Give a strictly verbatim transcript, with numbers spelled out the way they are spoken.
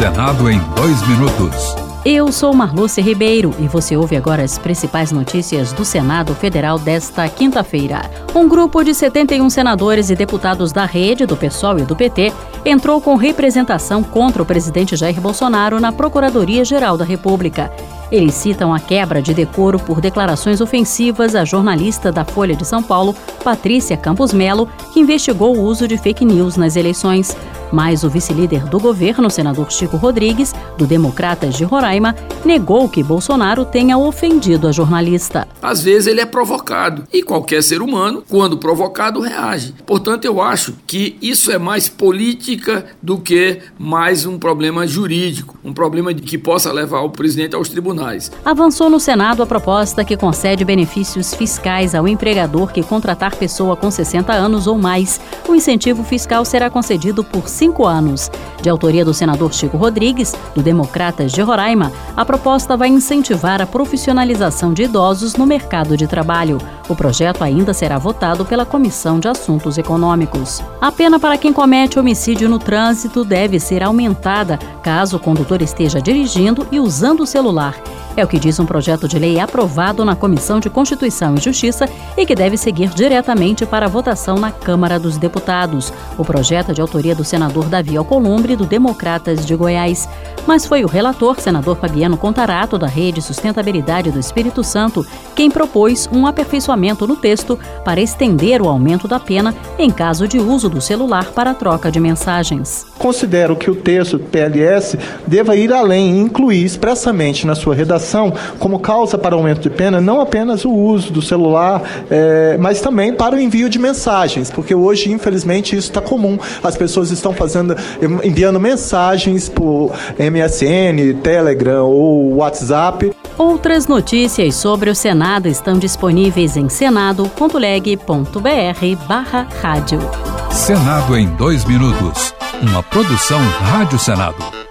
Senado em dois minutos. Eu sou Marluce Ribeiro e você ouve agora as principais notícias do Senado Federal desta quinta-feira. Um grupo de setenta e um senadores e deputados da Rede, do PSOL e do P T entrou com representação contra o presidente Jair Bolsonaro na Procuradoria-Geral da República. Eles citam a quebra de decoro por declarações ofensivas à jornalista da Folha de São Paulo, Patrícia Campos Melo, que investigou o uso de fake news nas eleições. Mas o vice-líder do governo, senador Chico Rodrigues, do Democratas de Roraima, negou que Bolsonaro tenha ofendido a jornalista. Às vezes ele é provocado e qualquer ser humano, quando provocado, reage. Portanto, eu acho que isso é mais política do que mais um problema jurídico, um problema que possa levar o presidente aos tribunais. Avançou no Senado a proposta que concede benefícios fiscais ao empregador que contratar pessoa com sessenta anos ou mais. O incentivo fiscal será concedido por cinco anos. De autoria do senador Chico Rodrigues, do Democratas de Roraima, a proposta vai incentivar a profissionalização de idosos no mercado de trabalho. O projeto ainda será votado pela Comissão de Assuntos Econômicos. A pena para quem comete homicídio no trânsito deve ser aumentada caso o condutor esteja dirigindo e usando o celular. É o que diz um projeto de lei aprovado na Comissão de Constituição e Justiça e que deve seguir diretamente para a votação na Câmara dos Deputados. O projeto é de autoria do senador Davi Alcolumbre, do Democratas de Goiás. Mas foi o relator, senador Fabiano Contarato, da Rede Sustentabilidade do Espírito Santo, quem propôs um aperfeiçoamento no texto para estender o aumento da pena em caso de uso do celular para troca de mensagens. Considero que o texto do P L S deva ir além e incluir expressamente na sua redação como causa para aumento de pena não apenas o uso do celular, é, mas também para o envio de mensagens, porque hoje, infelizmente, isso está comum. As pessoas estão fazendo, enviando mensagens por M S N, Telegram ou WhatsApp. Outras notícias sobre o Senado estão disponíveis em senado ponto leg ponto br barra rádio. Senado em dois minutos. Uma produção Rádio Senado.